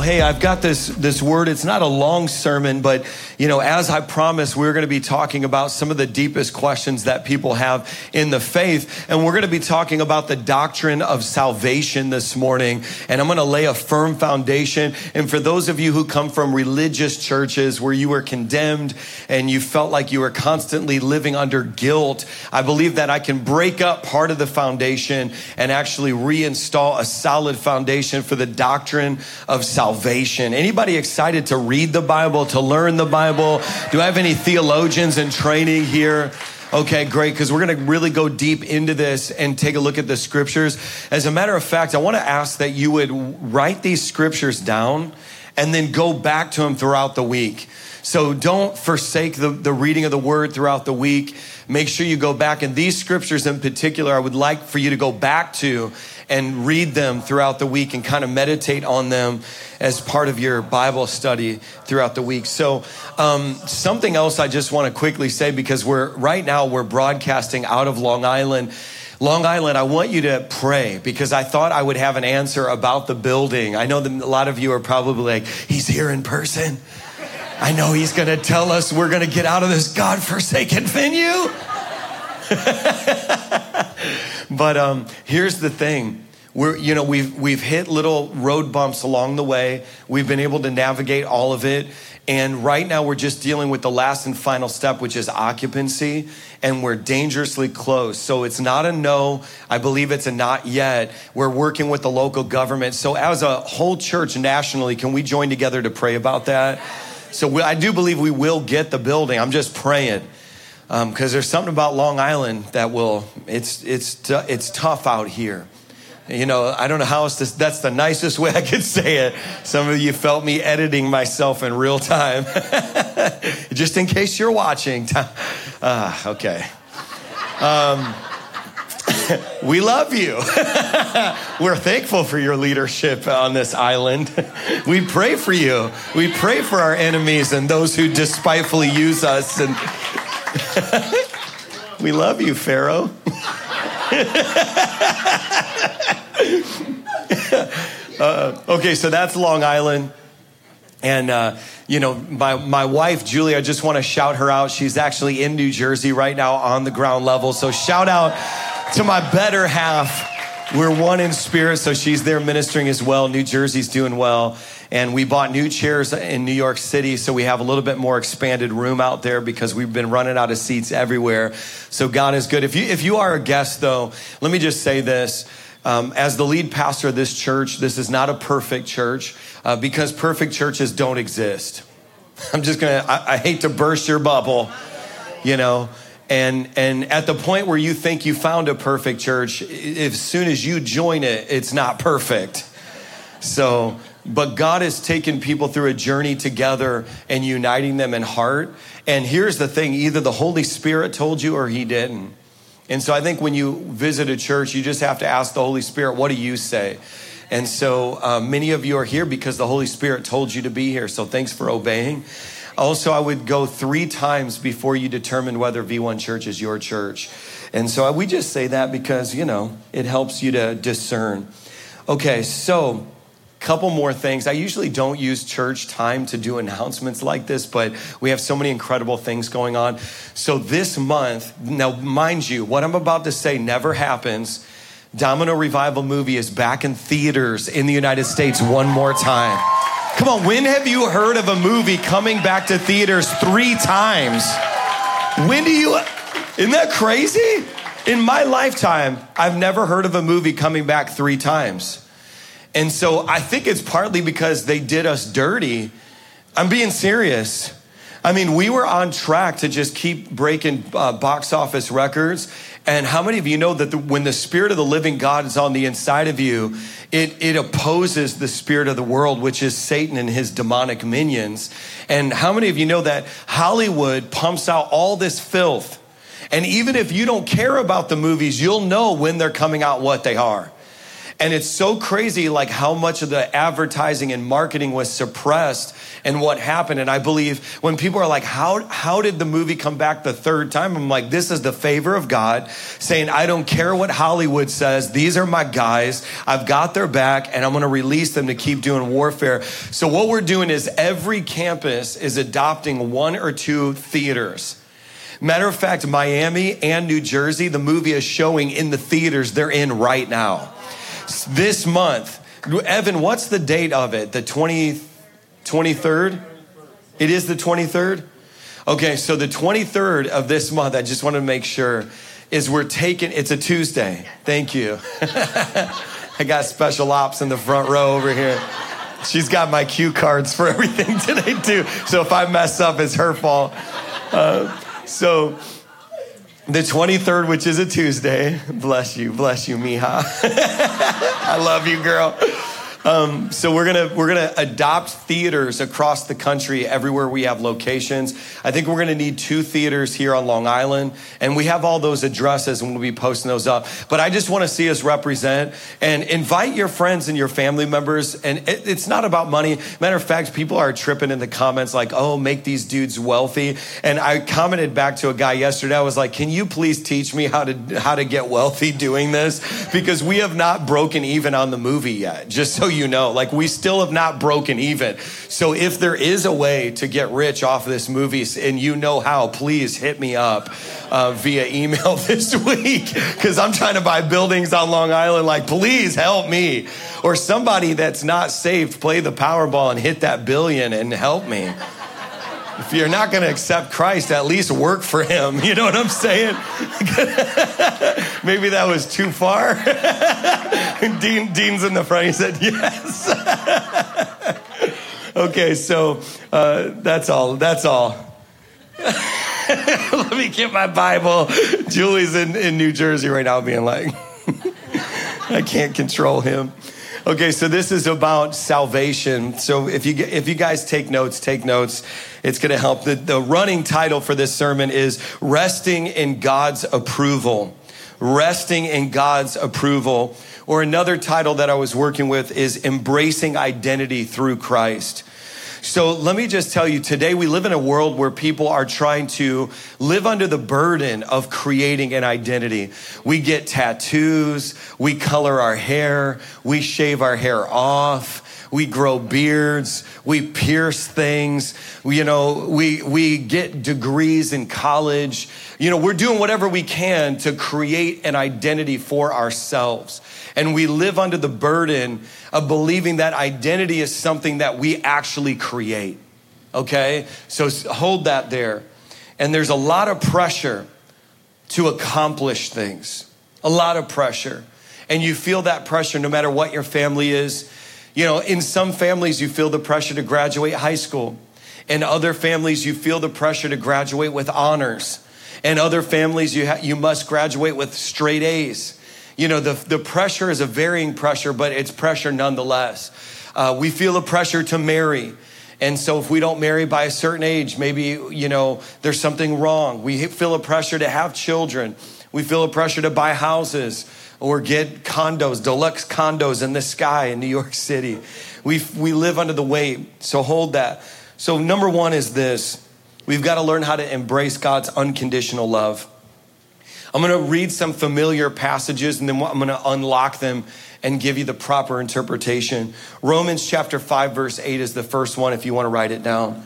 hey, I've got this word. It's not a long sermon, but as I promised, we're going to be talking about some of the deepest questions that people have in the faith. And we're going to be talking about the doctrine of salvation this morning. And I'm going to lay a firm foundation. And for those of you who come from religious churches where you were condemned and you felt like you were constantly living under guilt, I believe that I can break up part of the foundation and actually reinstall a solid foundation for the doctrine of salvation. Anybody excited to read the Bible, to learn the Bible? Do I have any theologians in training here? Okay, great, because we're going to really go deep into this and take a look at the scriptures. As a matter of fact, I want to ask that you would write these scriptures down and then go back to them throughout the week. So don't forsake the reading of the word throughout the week. Make sure you go back. And these scriptures in particular, I would like for you to go back to and read them throughout the week and kind of meditate on them as part of your Bible study throughout the week. So something else I just want to quickly say, because right now we're broadcasting out of Long Island. Long Island, I want you to pray, because I thought I would have an answer about the building. I know that a lot of you are probably like, he's here in person. I know he's going to tell us we're going to get out of this godforsaken venue. But here's the thing. We've hit little road bumps along the way. We've been able to navigate all of it. And right now we're just dealing with the last and final step, which is occupancy. And we're dangerously close. So it's not a no. I believe it's a not yet. We're working with the local government. So as a whole church nationally, can we join together to pray about that? So I do believe we will get the building. I'm just praying. Because there's something about Long Island that it's tough out here. I don't know how else that's the nicest way I could say it. Some of you felt me editing myself in real time. Just in case you're watching. Okay. We love you. We're thankful for your leadership on this island. We pray for you. We pray for our enemies and those who despitefully use us. And we love you, Pharaoh. Okay, so that's Long Island. And, my wife, Julie, I just want to shout her out. She's actually in New Jersey right now on the ground level. So shout out to my better half. We're one in spirit, so she's there ministering as well. New Jersey's doing well. And we bought new chairs in New York City, so we have a little bit more expanded room out there because we've been running out of seats everywhere. So God is good. If you are a guest, though, let me just say this. As the lead pastor of this church, this is not a perfect church because perfect churches don't exist. I hate to burst your bubble, And at the point where you think you found a perfect church, as soon as you join it, it's not perfect. But God has taken people through a journey together and uniting them in heart. And here's the thing, either the Holy Spirit told you or he didn't. And so I think when you visit a church, you just have to ask the Holy Spirit, what do you say? And so many of you are here because the Holy Spirit told you to be here. So thanks for obeying. Also, I would go 3 times before you determine whether V1 Church is your church. And so we just say that because, it helps you to discern. Okay, so couple more things. I usually don't use church time to do announcements like this, but we have so many incredible things going on. So this month, now mind you, what I'm about to say never happens. Domino Revival movie is back in theaters in the United States one more time. Come on, when have you heard of a movie coming back to theaters 3 times? Isn't that crazy? In my lifetime, I've never heard of a movie coming back 3 times. And so I think it's partly because they did us dirty. I'm being serious. I mean, we were on track to just keep breaking box office records. And how many of you know that when the Spirit of the living God is on the inside of you, it opposes the spirit of the world, which is Satan and his demonic minions. And how many of you know that Hollywood pumps out all this filth? And even if you don't care about the movies, you'll know when they're coming out what they are. And it's so crazy, like how much of the advertising and marketing was suppressed and what happened. And I believe when people are like, how did the movie come back the third time? I'm like, this is the favor of God saying, I don't care what Hollywood says. These are my guys. I've got their back and I'm going to release them to keep doing warfare. So what we're doing is every campus is adopting 1 or 2 theaters. Matter of fact, Miami and New Jersey, the movie is showing in the theaters they're in right now. This month, Evan, what's the date of it? The 23rd? It is the 23rd? Okay, so the 23rd of this month, I just want to make sure, is it's a Tuesday. Thank you. I got special ops in the front row over here. She's got my cue cards for everything today too. So if I mess up, it's her fault. So the 23rd, which is a Tuesday, bless you, Mija. I love you, girl. So we're gonna adopt theaters across the country, everywhere we have locations. I think we're gonna need 2 theaters here on Long Island, and we have all those addresses, and we'll be posting those up. But I just want to see us represent and invite your friends and your family members. And it's not about money. Matter of fact, people are tripping in the comments like, "Oh, make these dudes wealthy." And I commented back to a guy yesterday. I was like, "Can you please teach me how to get wealthy doing this?" Because we have not broken even on the movie yet. Just so you know, like we still have not broken even. So if there is a way to get rich off of this movie and you know how, please hit me up via email this week, because I'm trying to buy buildings on Long Island. Like, please help me. Or somebody that's not saved, play the Powerball and hit that billion and help me. If you're not going to accept Christ, at least work for him. You know what I'm saying? Maybe that was too far. Dean's in the front. He said, yes. Okay, so that's all. Let me get my Bible. Julie's in New Jersey right now being like, I can't control him. Okay, so this is about salvation. So if you guys take notes. It's going to help. The running title for this sermon is Resting in God's Approval. Resting in God's Approval. Or another title that I was working with is Embracing Identity Through Christ. So let me just tell you, today we live in a world where people are trying to live under the burden of creating an identity. We get tattoos, we color our hair, we shave our hair off, we grow beards, we pierce things, we get degrees in college. We're doing whatever we can to create an identity for ourselves. And we live under the burden of believing that identity is something that we actually create. Okay? So hold that there. And there's a lot of pressure to accomplish things. A lot of pressure. And you feel that pressure no matter what your family is. In some families, you feel the pressure to graduate high school. In other families, you feel the pressure to graduate with honors. In other families, you must graduate with straight A's. The pressure is a varying pressure, but it's pressure nonetheless. We feel a pressure to marry. And so if we don't marry by a certain age, maybe, there's something wrong. We feel a pressure to have children. We feel a pressure to buy houses or get condos, deluxe condos in the sky in New York City. We live under the weight. So hold that. So number 1 is this. We've got to learn how to embrace God's unconditional love. I'm going to read some familiar passages and then I'm going to unlock them and give you the proper interpretation. Romans chapter 5 verse 8 is the first one if you want to write it down.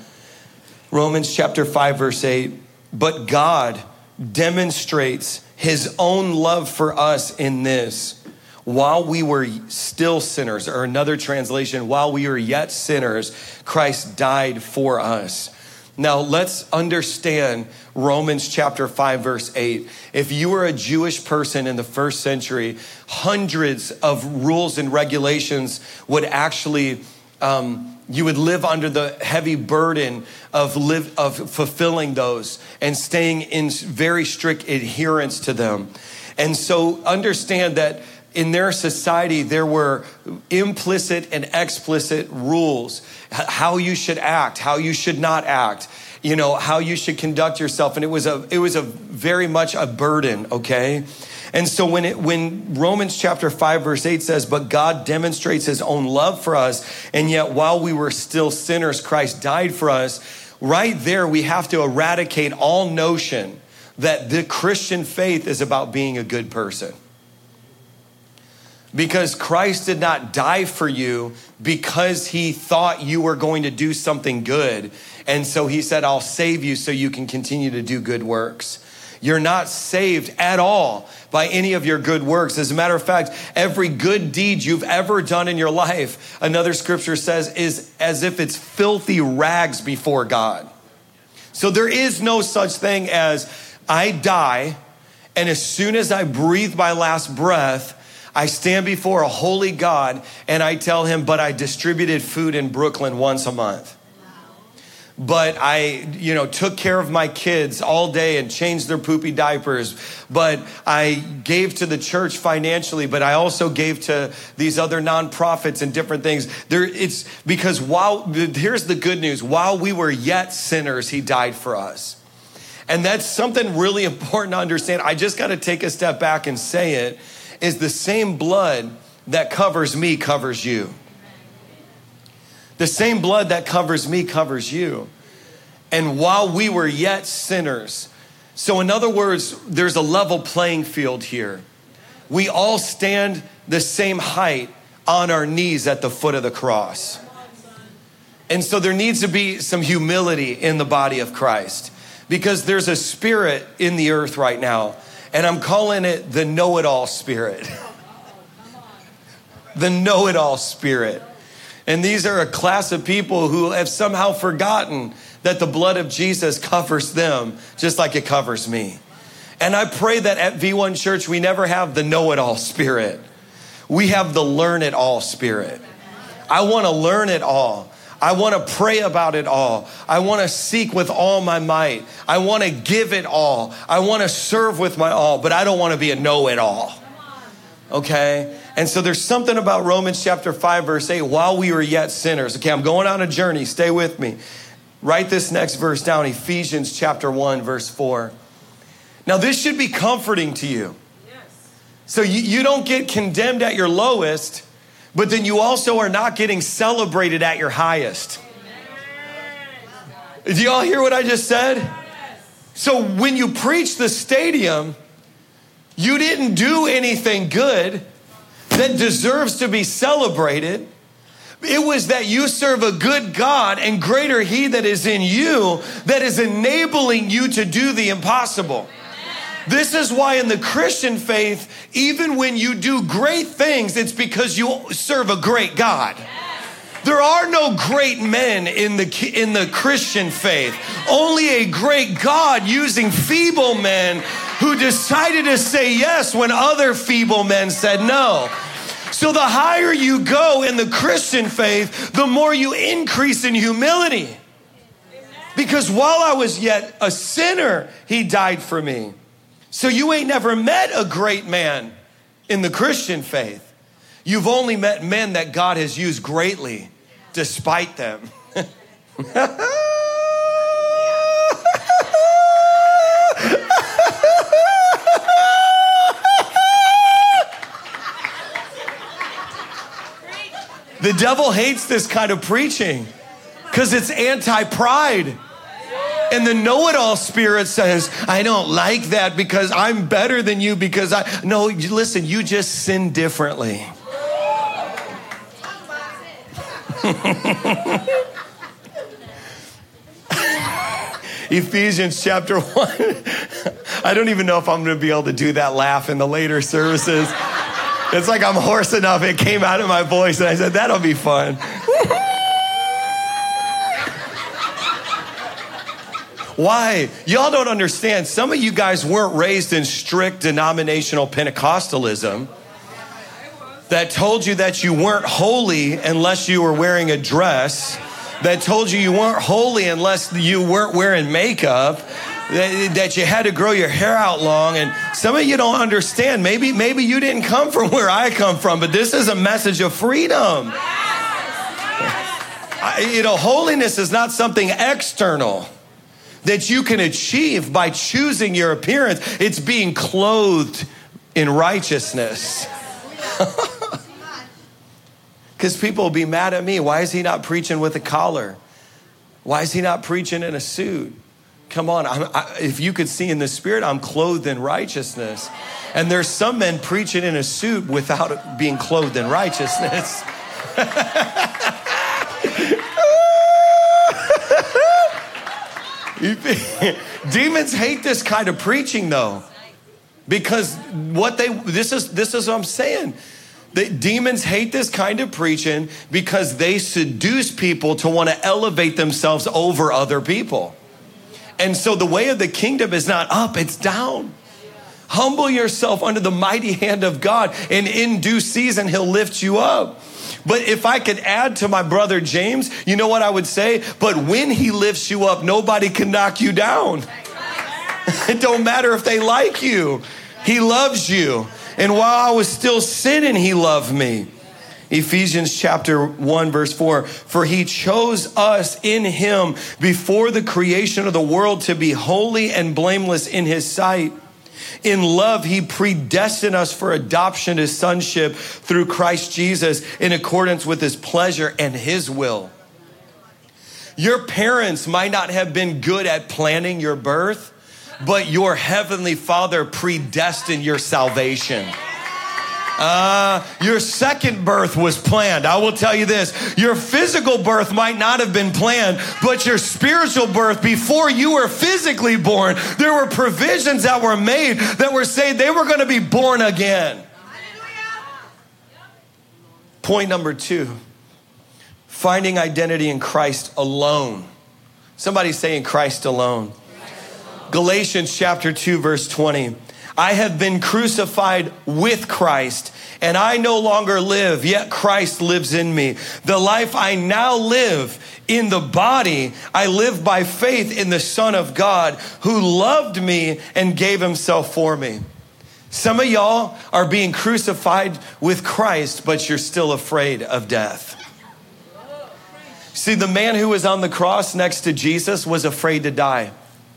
Romans chapter 5 verse 8. But God demonstrates his own love for us in this. While we were still sinners, or another translation, while we were yet sinners, Christ died for us. Now, let's understand Romans chapter 5, verse 8. If you were a Jewish person in the first century, hundreds of rules and regulations would actually, you would live under the heavy burden of fulfilling those and staying in very strict adherence to them. And so understand that in their society, there were implicit and explicit rules, how you should act, how you should not act, how you should conduct yourself. And it was a very much a burden, okay? And so when Romans chapter 5 verse 8 says, but God demonstrates his own love for us, and yet while we were still sinners, Christ died for us, right there we have to eradicate all notion that the Christian faith is about being a good person. Because Christ did not die for you because he thought you were going to do something good. And so he said, I'll save you so you can continue to do good works. You're not saved at all by any of your good works. As a matter of fact, every good deed you've ever done in your life, another scripture says, is as if it's filthy rags before God. So there is no such thing as I die, and as soon as I breathe my last breath, I stand before a holy God and I tell him, but I distributed food in Brooklyn once a month. But I, took care of my kids all day and changed their poopy diapers. But I gave to the church financially, but I also gave to these other nonprofits and different things. It's because here's the good news. While we were yet sinners, he died for us. And that's something really important to understand. I just got to take a step back and say it. Is the same blood that covers me covers you. The same blood that covers me covers you. And while we were yet sinners, so in other words, there's a level playing field here. We all stand the same height on our knees at the foot of the cross. And so there needs to be some humility in the body of Christ, because there's a spirit in the earth right now. And I'm calling it the know-it-all spirit. The know-it-all spirit. And these are a class of people who have somehow forgotten that the blood of Jesus covers them just like it covers me. And I pray that at V1 Church, we never have the know-it-all spirit. We have the learn-it-all spirit. I want to learn it all. I want to pray about it all. I want to seek with all my might. I want to give it all. I want to serve with my all, but I don't want to be a know-it-all. Okay? And so there's something about Romans chapter 5, verse 8, while we were yet sinners. Okay, I'm going on a journey. Stay with me. Write this next verse down, Ephesians chapter 1, verse 4. Now this should be comforting to you. So you don't get condemned at your lowest, but then you also are not getting celebrated at your highest. Do y'all hear what I just said? So when you preach the stadium, you didn't do anything good that deserves to be celebrated. It was that you serve a good God, and greater he that is in you that is enabling you to do the impossible. This is why in the Christian faith, even when you do great things, it's because you serve a great God. There are no great men in the Christian faith. Only a great God using feeble men who decided to say yes when other feeble men said no. So the higher you go in the Christian faith, the more you increase in humility. Because while I was yet a sinner, he died for me. So you ain't never met a great man in the Christian faith. You've only met men that God has used greatly despite them. The devil hates this kind of preaching because it's anti-pride. And the know-it-all spirit says, I don't like that because I'm better than you because no, listen, you just sin differently. Ephesians chapter 1. I don't even know if I'm going to be able to do that laugh in the later services. It's like I'm hoarse enough. It came out of my voice and I said, that'll be fun. Why? Y'all don't understand. Some of you guys weren't raised in strict denominational Pentecostalism that told you that you weren't holy unless you were wearing a dress, that told you weren't holy unless you weren't wearing makeup, that you had to grow your hair out long. And some of you don't understand. Maybe you didn't come from where I come from, but this is a message of freedom. Holiness is not something external that you can achieve by choosing your appearance. It's being clothed in righteousness. Because people will be mad at me. Why is he not preaching with a collar? Why is he not preaching in a suit? Come on, if you could see in the spirit, I'm clothed in righteousness. And there's some men preaching in a suit without being clothed in righteousness. Demons hate this kind of preaching though. Because this is what I'm saying. The demons hate this kind of preaching because they seduce people to want to elevate themselves over other people. And so the way of the kingdom is not up, it's down. Humble yourself under the mighty hand of God, and in due season, he'll lift you up. But if I could add to my brother James, you know what I would say? But when he lifts you up, nobody can knock you down. It don't matter if they like you. He loves you. And while I was still sinning, he loved me. Ephesians chapter 1, verse 4, for he chose us in him before the creation of the world to be holy and blameless in his sight. In love, he predestined us for adoption to sonship through Christ Jesus in accordance with his pleasure and his will. Your parents might not have been good at planning your birth, but your heavenly Father predestined your salvation. Your second birth was planned. I will tell you this, your physical birth might not have been planned, but your spiritual birth, before you were physically born, there were provisions that were made that were saying they were going to be born again. Point number 2, finding identity in Christ alone. Somebody say in Christ alone. Galatians chapter 2, verse 20. I have been crucified with Christ, and I no longer live, yet Christ lives in me. The life I now live in the body, I live by faith in the Son of God who loved me and gave himself for me. Some of y'all are being crucified with Christ, but you're still afraid of death. See, the man who was on the cross next to Jesus was afraid to die.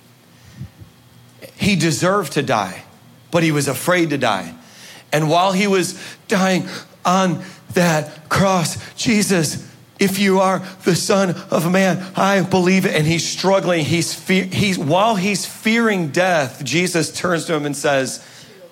He deserved to die, but he was afraid to die. And while he was dying on that cross, Jesus, if you are the Son of Man, I believe it. And he's struggling. While he's fearing death, Jesus turns to him and says,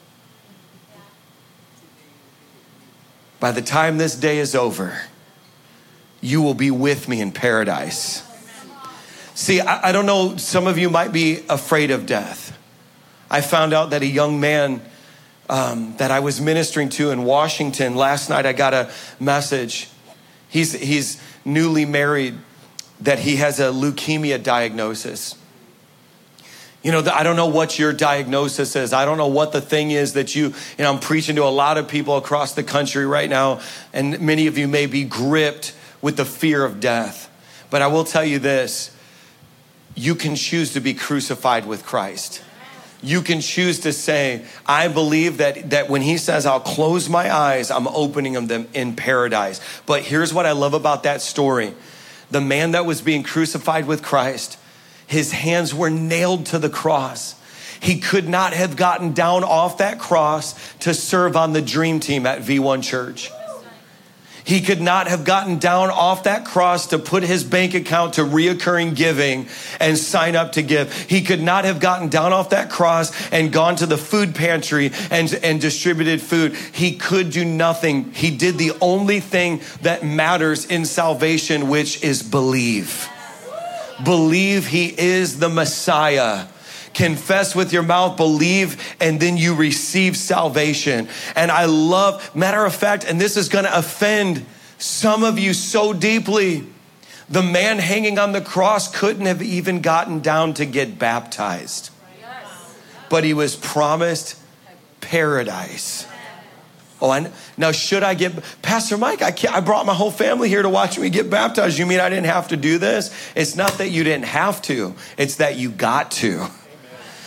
by the time this day is over, you will be with me in paradise. See, I don't know, some of you might be afraid of death. I found out that a young man that I was ministering to in Washington, last night I got a message. He's newly married, that he has a leukemia diagnosis. You know, I don't know what your diagnosis is. I don't know what the thing is that I'm preaching to a lot of people across the country right now, and many of you may be gripped with the fear of death. But I will tell you this, you can choose to be crucified with Christ. You can choose to say, I believe that when he says, I'll close my eyes, I'm opening them in paradise. But here's what I love about that story. The man that was being crucified with Christ, his hands were nailed to the cross. He could not have gotten down off that cross to serve on the dream team at V1 Church. He could not have gotten down off that cross to put his bank account to reoccurring giving and sign up to give. He could not have gotten down off that cross and gone to the food pantry and distributed food. He could do nothing. He did the only thing that matters in salvation, which is believe. Believe he is the Messiah. Confess with your mouth, believe, and then you receive salvation. And I love, matter of fact, and this is going to offend some of you so deeply, the man hanging on the cross couldn't have even gotten down to get baptized. But he was promised paradise. Now should I get, Pastor Mike, I brought my whole family here to watch me get baptized. You mean I didn't have to do this? It's not that you didn't have to. It's that you got to.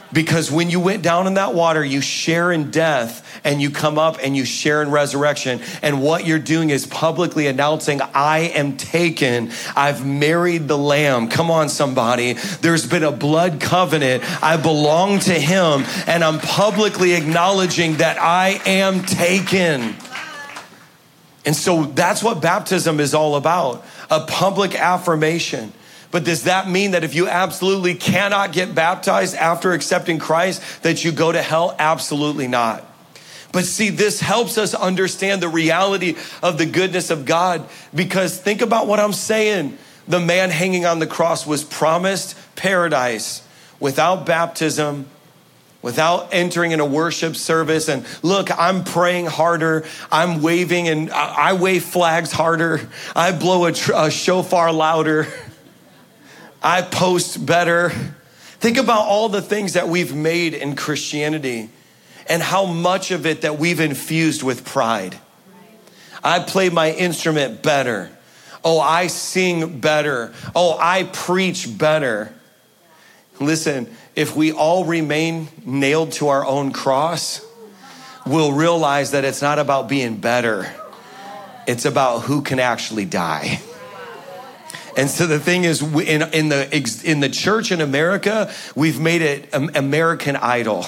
Because when you went down in that water, you share in death and you come up and you share in resurrection. And what you're doing is publicly announcing, I am taken. I've married the Lamb. Come on, somebody. There's been a blood covenant. I belong to him. And I'm publicly acknowledging that I am taken. And so that's what baptism is all about. A public affirmation. But does that mean that if you absolutely cannot get baptized after accepting Christ, that you go to hell? Absolutely not. But see, this helps us understand the reality of the goodness of God, because think about what I'm saying. The man hanging on the cross was promised paradise without baptism, without entering in a worship service. And look, I'm praying harder. I'm waving, and I wave flags harder. I blow a shofar louder. I post better. Think about all the things that we've made in Christianity and how much of it that we've infused with pride. I play my instrument better. Oh, I sing better. Oh, I preach better. Listen, if we all remain nailed to our own cross, we'll realize that it's not about being better. It's about who can actually die. And so the thing is, in the church in America, we've made it American Idol.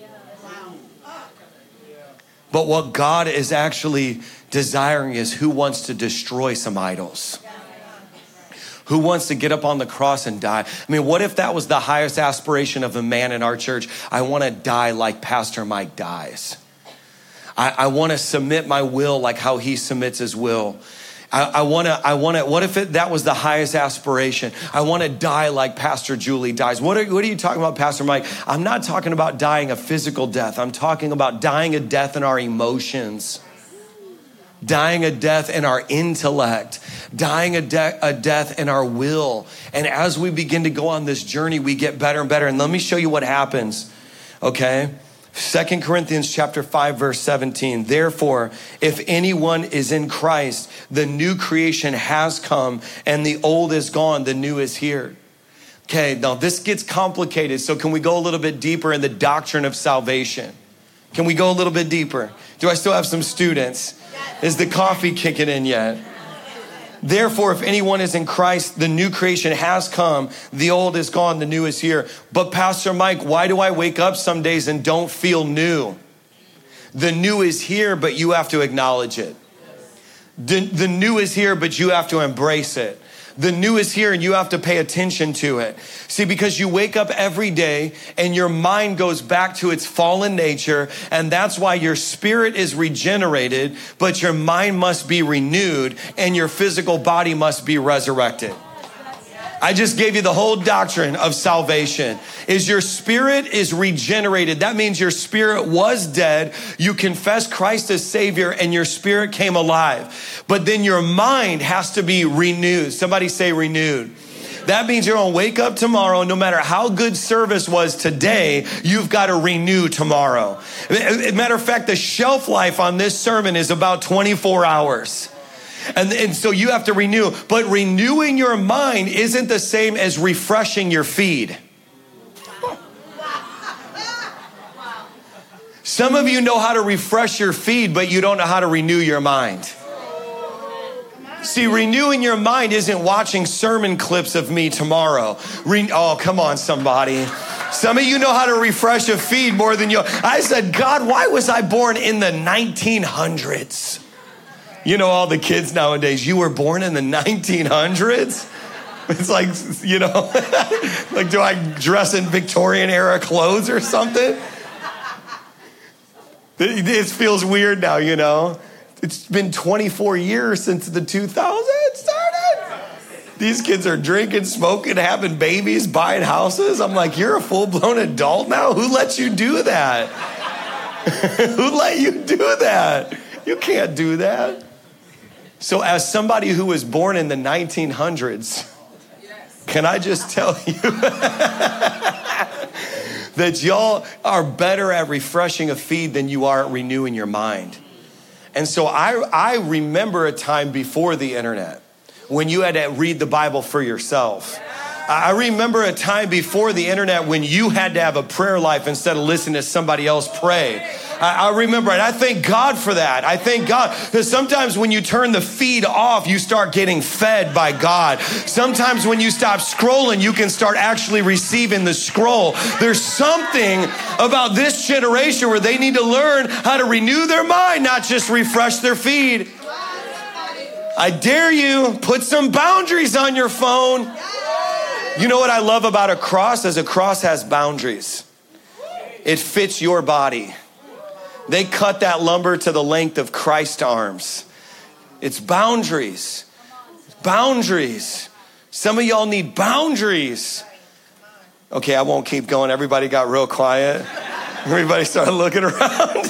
But what God is actually desiring is who wants to destroy some idols. Who wants to get up on the cross and die? I mean, what if that was the highest aspiration of a man in our church? I want to die like Pastor Mike dies. I want to submit my will like how he submits his will. I want to, what if that was the highest aspiration? I want to die like Pastor Julie dies. What are you talking about, Pastor Mike? I'm not talking about dying a physical death. I'm talking about dying a death in our emotions, dying a death in our intellect, dying a death in our will. And as we begin to go on this journey, we get better and better. And let me show you what happens, okay? 2 Corinthians chapter 5, verse 17. Therefore, if anyone is in Christ, the new creation has come and the old is gone, the new is here. Okay, now this gets complicated. So can we go a little bit deeper in the doctrine of salvation? Can we go a little bit deeper? Do I still have some students? Is the coffee kicking in yet? Therefore, if anyone is in Christ, the new creation has come. The old is gone, the new is here. But Pastor Mike, why do I wake up some days and don't feel new? The new is here, but you have to acknowledge it. The new is here, but you have to embrace it. The new is here and you have to pay attention to it. See, because you wake up every day and your mind goes back to its fallen nature, and that's why your spirit is regenerated, but your mind must be renewed and your physical body must be resurrected. I just gave you the whole doctrine of salvation. Is your spirit is regenerated. That means your spirit was dead. You confessed Christ as Savior and your spirit came alive. But then your mind has to be renewed. Somebody say renewed. That means you're going to wake up tomorrow, no matter how good service was today, you've got to renew tomorrow. Matter of fact, the shelf life on this sermon is about 24 hours. And so you have to renew. But renewing your mind isn't the same as refreshing your feed. Some of you know how to refresh your feed, but you don't know how to renew your mind. See, renewing your mind isn't watching sermon clips of me tomorrow. Oh, come on, somebody. Some of you know how to refresh a feed more than you. I said, God, why was I born in the 1900s? You know, all the kids nowadays, you were born in the 1900s? It's like, you know, like, do I dress in Victorian era clothes or something? It feels weird now, you know. It's been 24 years since the 2000s started. These kids are drinking, smoking, having babies, buying houses. I'm like, you're a full-blown adult now? Who lets you do that? Who let you do that? You can't do that. So as somebody who was born in the 1900s, can I just tell you that y'all are better at refreshing a feed than you are at renewing your mind? And so I remember a time before the internet when you had to read the Bible for yourself. I remember a time before the internet when you had to have a prayer life instead of listening to somebody else pray. I remember it. I thank God for that. I thank God because sometimes when you turn the feed off, you start getting fed by God. Sometimes when you stop scrolling, you can start actually receiving the scroll. There's something about this generation where they need to learn how to renew their mind, not just refresh their feed. I dare you, put some boundaries on your phone. You know what I love about a cross is a cross has boundaries. It fits your body. They cut that lumber to the length of Christ's arms. It's boundaries. Boundaries. Some of y'all need boundaries. Okay, I won't keep going. Everybody got real quiet. Everybody started looking around.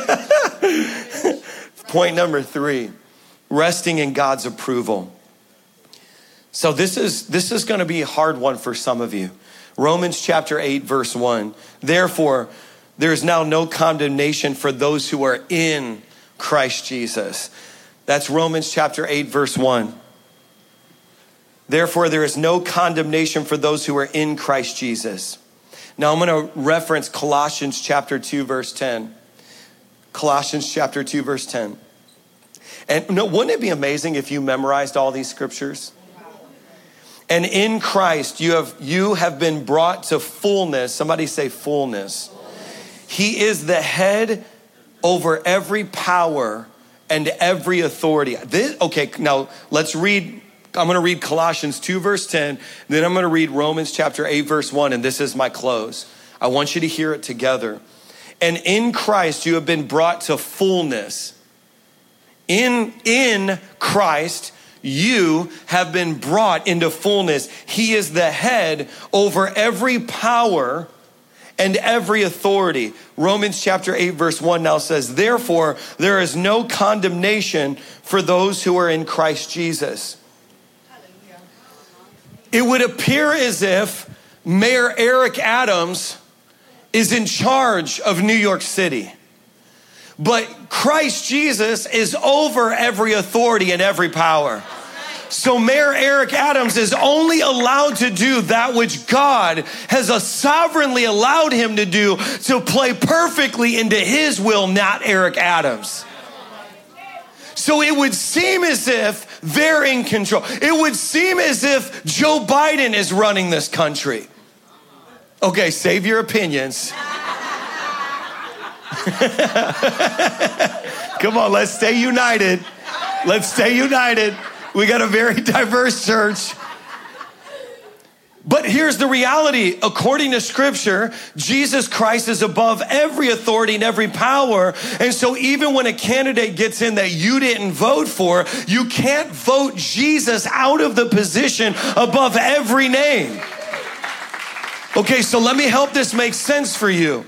Point number 3, resting in God's approval. So this is going to be a hard one for some of you. Romans chapter 8, verse 1. Therefore, there is now no condemnation for those who are in Christ Jesus. That's Romans chapter 8, verse 1. Therefore, there is no condemnation for those who are in Christ Jesus. Now I'm going to reference Colossians chapter 2, verse 10. Colossians chapter 2, verse 10. And wouldn't it be amazing if you memorized all these scriptures? And in Christ, you have been brought to fullness. Somebody say fullness. He is the head over every power and every authority. Okay, now let's read. I'm going to read Colossians 2, verse 10. Then I'm going to read Romans chapter 8, verse 1. And this is my close. I want you to hear it together. And in Christ, you have been brought to fullness. In Christ, you have been brought into fullness. He is the head over every power and every authority. Romans chapter 8, verse 1 now says, therefore, there is no condemnation for those who are in Christ Jesus. It would appear as if Mayor Eric Adams is in charge of New York City. But Christ Jesus is over every authority and every power. So Mayor Eric Adams is only allowed to do that which God has sovereignly allowed him to do, to play perfectly into his will, not Eric Adams. So it would seem as if they're in control. It would seem as if Joe Biden is running this country. Okay, save your opinions. Come on, let's stay united. Let's stay united. We got a very diverse church. But here's the reality. According to Scripture, Jesus Christ is above every authority and every power. And so even when a candidate gets in that you didn't vote for, you can't vote Jesus out of the position above every name. Okay, so let me help this make sense for you.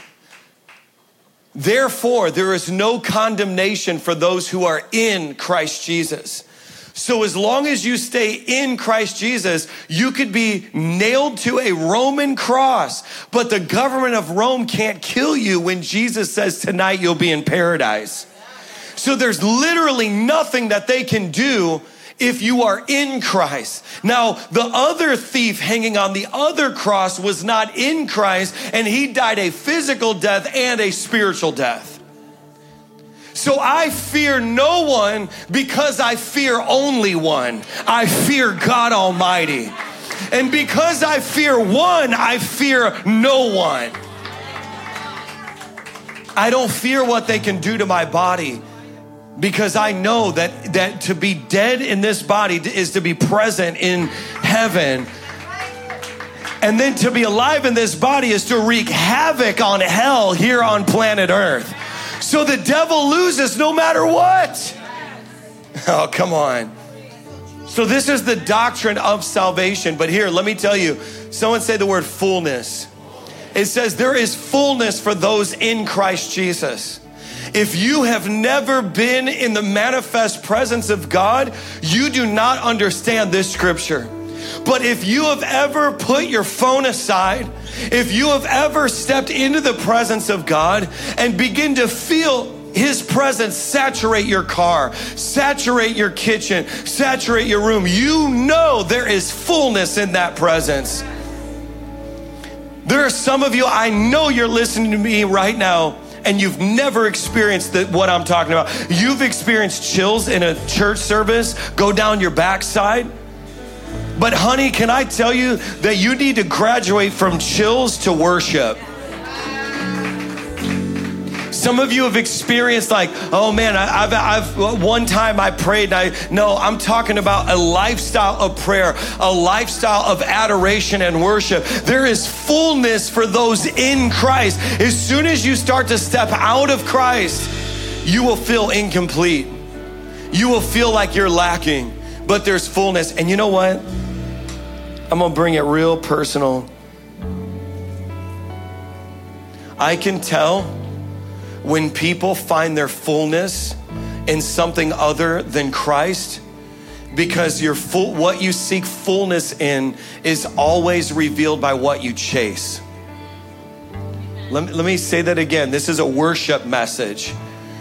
Therefore, there is no condemnation for those who are in Christ Jesus. So as long as you stay in Christ Jesus, you could be nailed to a Roman cross, but the government of Rome can't kill you when Jesus says tonight you'll be in paradise. So there's literally nothing that they can do if you are in Christ. Now, the other thief hanging on the other cross was not in Christ, and he died a physical death and a spiritual death. So I fear no one because I fear only one. I fear God Almighty. And because I fear one, I fear no one. I don't fear what they can do to my body, because I know that to be dead in this body is to be present in heaven. And then to be alive in this body is to wreak havoc on hell here on planet Earth. So the devil loses no matter what. Oh, come on. So this is the doctrine of salvation. But here, let me tell you, someone say the word fullness. It says there is fullness for those in Christ Jesus. If you have never been in the manifest presence of God, you do not understand this scripture. But if you have ever put your phone aside, if you have ever stepped into the presence of God and begin to feel His presence saturate your car, saturate your kitchen, saturate your room. You know there is fullness in that presence. There are some of you, I know you're listening to me right now, and you've never experienced what I'm talking about. You've experienced chills in a church service go down your backside. But honey, can I tell you that you need to graduate from chills to worship? Some of you have experienced like, oh man, I've one time I prayed. I'm talking about a lifestyle of prayer, a lifestyle of adoration and worship. There is fullness for those in Christ. As soon as you start to step out of Christ, you will feel incomplete. You will feel like you're lacking, but there's fullness. And you know what? I'm gonna bring it real personal. I can tell when people find their fullness in something other than Christ, because what you seek fullness in is always revealed by what you chase. Let me say that again. This is a worship message.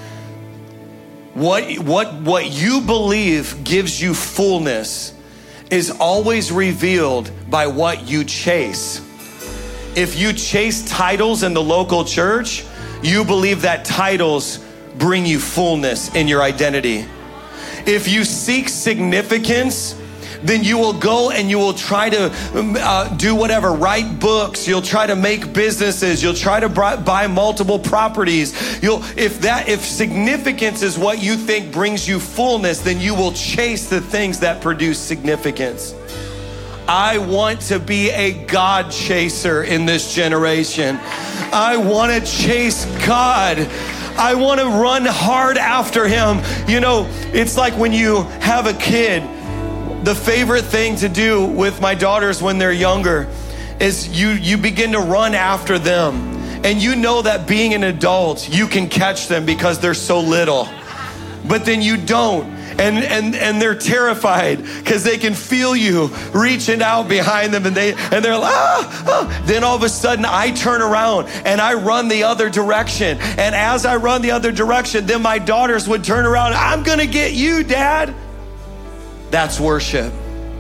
What you believe gives you fullness is always revealed by what you chase. If you chase titles in the local church, you believe that titles bring you fullness in your identity. If you seek significance, then you will go and you will try to do whatever, write books, you'll try to make businesses, you'll try to buy multiple properties. If significance is what you think brings you fullness, then you will chase the things that produce significance. I want to be a God chaser in this generation. I want to chase God. I want to run hard after Him. You know, it's like when you have a kid, the favorite thing to do with my daughters when they're younger is you begin to run after them. And you know that being an adult, you can catch them because they're so little. But then you don't. And they're terrified because they can feel you reaching out behind them, and they're like, ah. Then all of a sudden I turn around and I run the other direction. And as I run the other direction, then my daughters would turn around. I'm gonna get you, Dad. That's worship.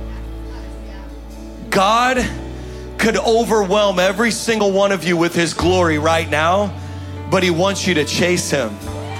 God could overwhelm every single one of you with His glory right now, but He wants you to chase Him.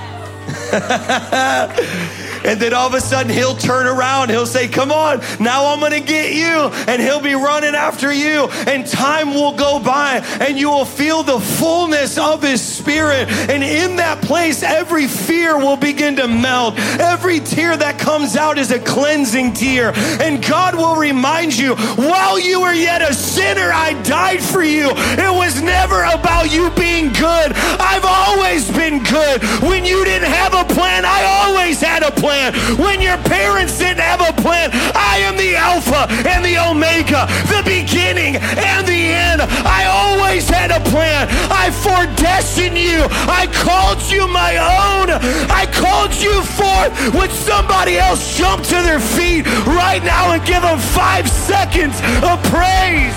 And then all of a sudden He'll turn around, He'll say, come on, now I'm gonna get you. And He'll be running after you, and time will go by, and you will feel the fullness of His Spirit. And in that place, every fear will begin to melt. Every tear that comes out is a cleansing tear. And God will remind you, while you were yet a sinner, I died for you. It was never about you being good. I've always been good. When you didn't have a plan, I always had a plan. When your parents didn't have a plan, I am the Alpha and the Omega, the beginning and the end. I always had a plan. I foredestined you. I called you my own. I called you forth. Would somebody else jump to their feet right now and give Him 5 seconds of praise?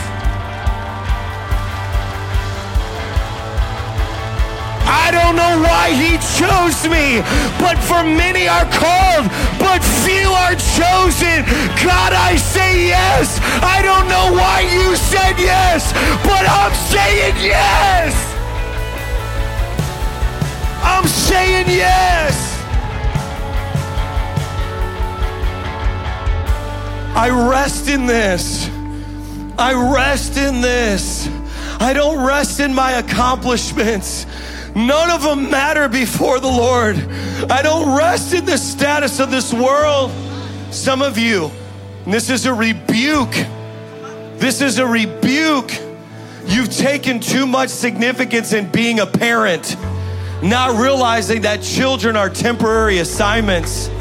I don't know why He chose me, but for many are called, but few are chosen. God, I say yes. I don't know why You said yes, but I'm saying yes. I'm saying yes. I rest in this. I rest in this. I don't rest in my accomplishments. None of them matter before the Lord. I don't rest in the status of this world. Some of you, and this is a rebuke. This is a rebuke. You've taken too much significance in being a parent, not realizing that children are temporary assignments.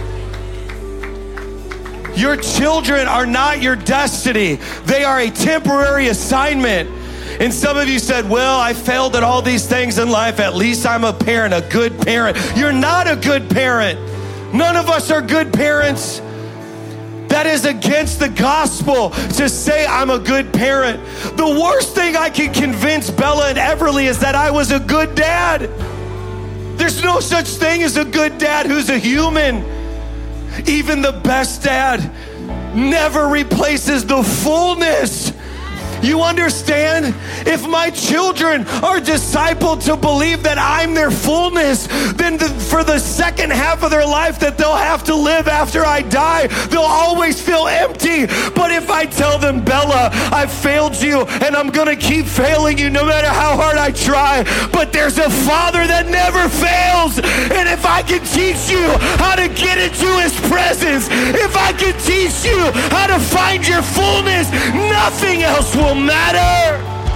Your children are not your destiny. They are a temporary assignment. And some of you said, well, I failed at all these things in life. At least I'm a parent, a good parent. You're not a good parent. None of us are good parents. That is against the gospel to say I'm a good parent. The worst thing I can convince Bella and Everly is that I was a good dad. There's no such thing as a good dad who's a human. Even the best dad never replaces the fullness. You understand? If my children are discipled to believe that I'm their fullness, then for the second half of their life that they'll have to live after I die, they'll always feel empty. But if I tell them, Bella, I've failed you and I'm gonna keep failing you no matter how hard I try, but there's a Father that never fails. And if I can teach you how to get into His presence, if I can teach you how to find your fullness, nothing else will matter.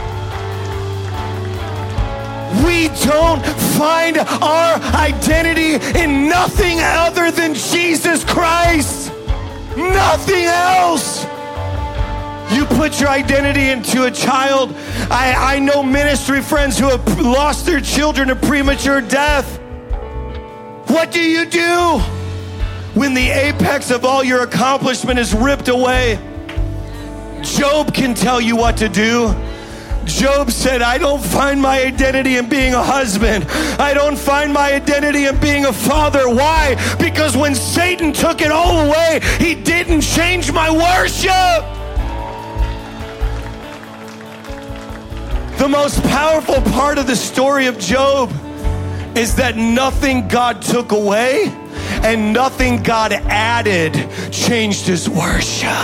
We don't find our identity in nothing other than Jesus Christ. Nothing else. You put your identity into a child. I know ministry friends who have lost their children to premature death. What do you do when the apex of all your accomplishment is ripped away? Job can tell you what to do. Job said, I don't find my identity in being a husband. I don't find my identity in being a father. Why? Because when Satan took it all away, he didn't change my worship. The most powerful part of the story of Job is that nothing God took away and nothing God added changed his worship.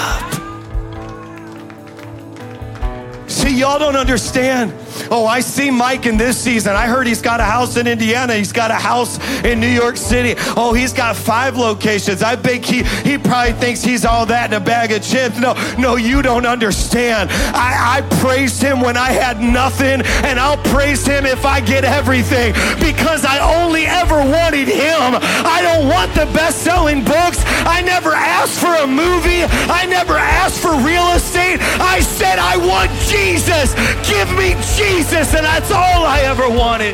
See, y'all don't understand. Oh, I see Mike in this season. I heard he's got a house in Indiana. He's got a house in New York City. Oh, he's got 5 locations. I think he probably thinks he's all that in a bag of chips. No, you don't understand. I praised him when I had nothing, and I'll praise him if I get everything, because I only ever wanted him. I don't want the best-selling books. I never asked for a movie. I never asked for real estate. I said, I want Jesus. Give me Jesus, and that's all I ever wanted.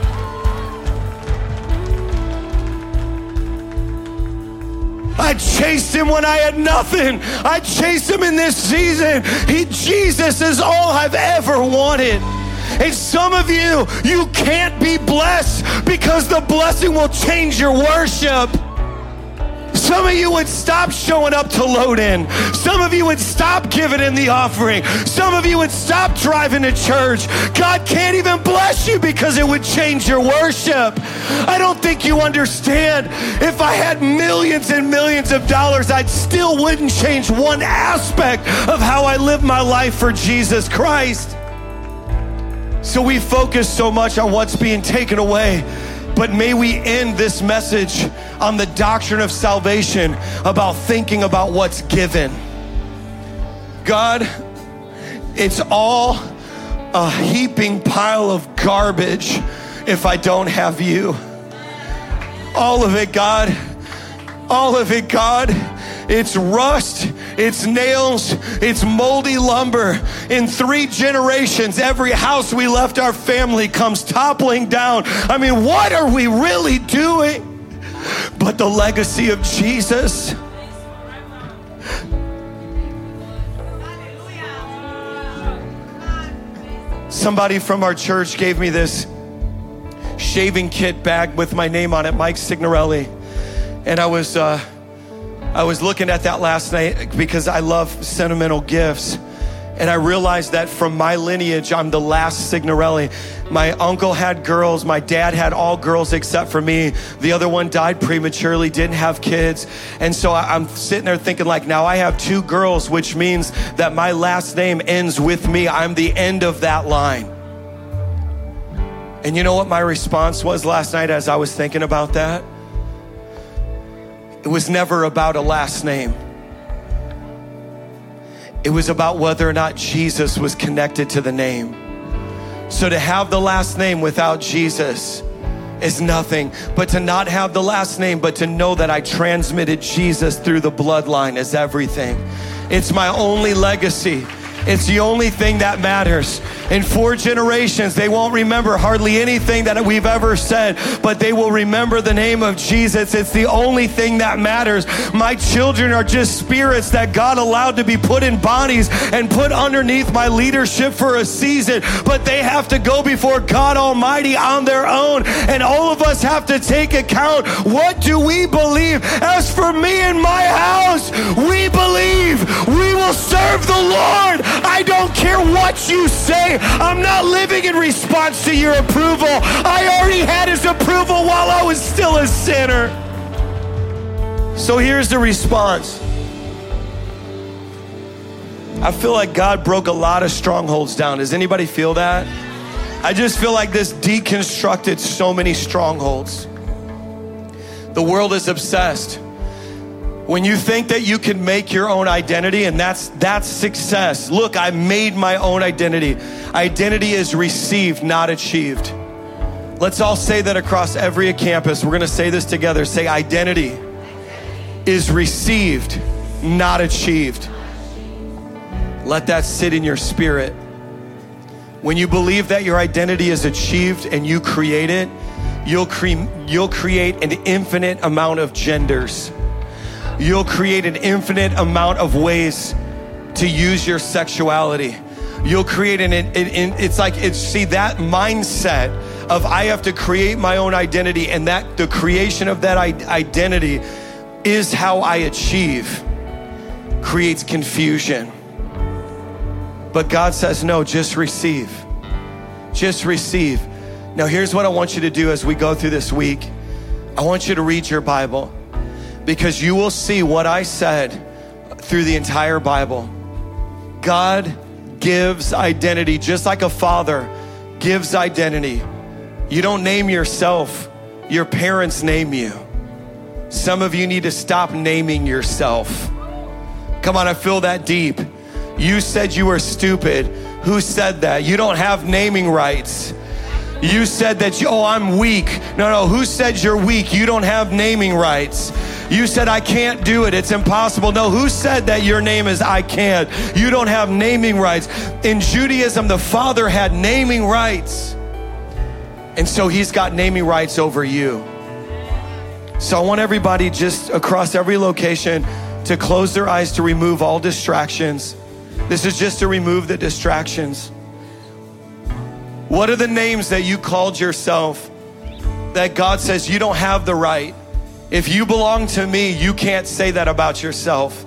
I chased him when I had nothing. I chased him in this season. Jesus is all I've ever wanted. And some of you can't be blessed because the blessing will change your worship. Some of you would stop showing up to load in. Some of you would stop giving in the offering. Some of you would stop driving to church. God can't even bless you because it would change your worship. I don't think you understand. If I had millions and millions of dollars, I still wouldn't change one aspect of how I live my life for Jesus Christ. So we focus so much on what's being taken away. But may we end this message on the doctrine of salvation about thinking about what's given. God, it's all a heaping pile of garbage if I don't have you. All of it, God. All of it, God. It's rust, it's nails, it's moldy lumber. In 3 generations, every house we left our family comes toppling down. I mean, what are we really doing? But the legacy of Jesus. Somebody from our church gave me this shaving kit bag with my name on it, Mike Signorelli. And I was looking at that last night because I love sentimental gifts. And I realized that from my lineage, I'm the last Signorelli. My uncle had girls. My dad had all girls except for me. The other one died prematurely, didn't have kids. And so I'm sitting there thinking, like, now I have 2 girls, which means that my last name ends with me. I'm the end of that line. And you know what my response was last night as I was thinking about that? It was never about a last name. It was about whether or not Jesus was connected to the name. So to have the last name without Jesus is nothing. But to not have the last name, but to know that I transmitted Jesus through the bloodline is everything. It's my only legacy. It's the only thing that matters. In 4 generations, they won't remember hardly anything that we've ever said, but they will remember the name of Jesus. It's the only thing that matters. My children are just spirits that God allowed to be put in bodies and put underneath my leadership for a season, but they have to go before God Almighty on their own. And all of us have to take account. What do we believe? As for me and my house, we believe we will serve the Lord. I don't care what you say. I'm not living in response to your approval. I already had his approval while I was still a sinner. So here's the response. I feel like God broke a lot of strongholds down. Does anybody feel that? I just feel like this deconstructed so many strongholds. The world is obsessed. When you think that you can make your own identity, and that's success. Look, I made my own identity. Identity is received, not achieved. Let's all say that across every campus. We're gonna say this together. Say, identity is received, not achieved. Let that sit in your spirit. When you believe that your identity is achieved and you create it, you'll create an infinite amount of genders. You'll create an infinite amount of ways to use your sexuality. You'll create see that mindset of I have to create my own identity, and that the creation of that identity is how I achieve, creates confusion. But God says, no, just receive. Just receive. Now, here's what I want you to do as we go through this week. I want you to read your Bible, because you will see what I said through the entire Bible. God gives identity just like a father gives identity. You don't name yourself, your parents name you. Some of you need to stop naming yourself. Come on, I feel that deep. You said you were stupid. Who said that? You don't have naming rights. You said that I'm weak. No, who said you're weak? You don't have naming rights. You said, I can't do it. It's impossible. No, who said that your name is I can't? You don't have naming rights. In Judaism, the Father had naming rights. And so he's got naming rights over you. So I want everybody just across every location to close their eyes, to remove all distractions. This is just to remove the distractions. What are the names that you called yourself that God says you don't have the right? If you belong to me, you can't say that about yourself.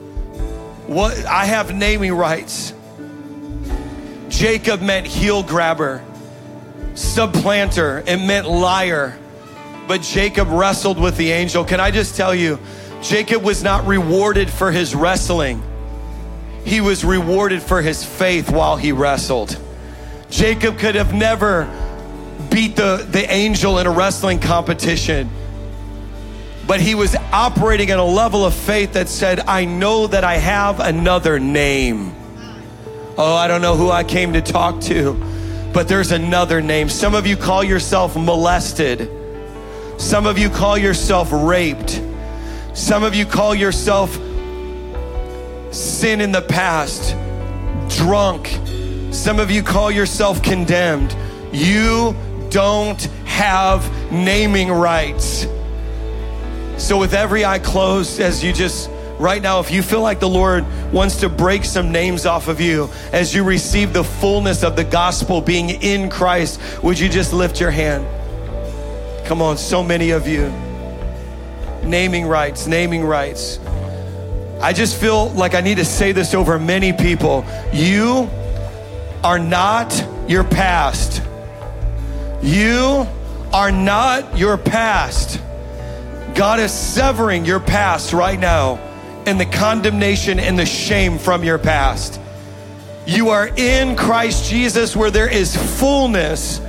I have naming rights. Jacob meant heel grabber, supplanter. It meant liar. But Jacob wrestled with the angel. Can I just tell you, Jacob was not rewarded for his wrestling. He was rewarded for his faith while he wrestled. Jacob could have never beat the angel in a wrestling competition, but he was operating at a level of faith that said, I know that I have another name. Oh, I don't know who I came to talk to, but there's another name. Some of you call yourself molested. Some of you call yourself raped. Some of you call yourself sin in the past, drunk. Some of you call yourself condemned. You don't have naming rights. So with every eye closed, as you just, right now, if you feel like the Lord wants to break some names off of you as you receive the fullness of the gospel being in Christ, would you just lift your hand? Come on, so many of you. Naming rights, naming rights. I just feel like I need to say this over many people. You are not your past. You are not your past. God is severing your past right now, and the condemnation and the shame from your past. You are in Christ Jesus, where there is fullness.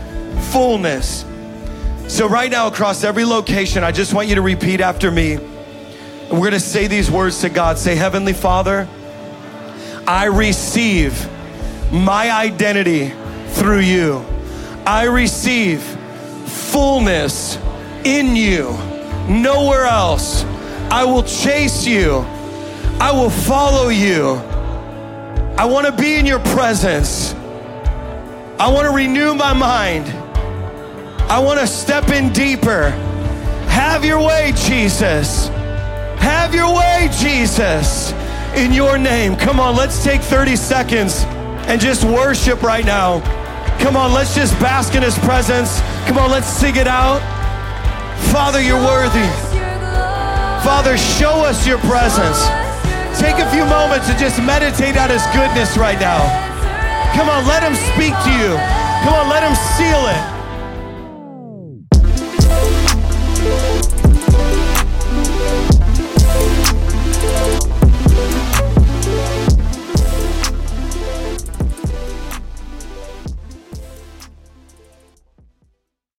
So right now, across every location, I just want you to repeat after me. And we're gonna say these words to God. Say, Heavenly Father, I receive my identity through you. I receive fullness in you, nowhere else. I will chase you. I will follow you. I want to be in your presence. I want to renew my mind. I want to step in deeper. Have your way, Jesus. Have your way, Jesus, in your name. Come on, let's take 30 seconds and just worship right now. Come on, let's just bask in his presence. Come on, let's sing it out. Father, you're worthy. Father, show us your presence. Take a few moments to just meditate on his goodness right now. Come on, let him speak to you. Come on, let him seal it.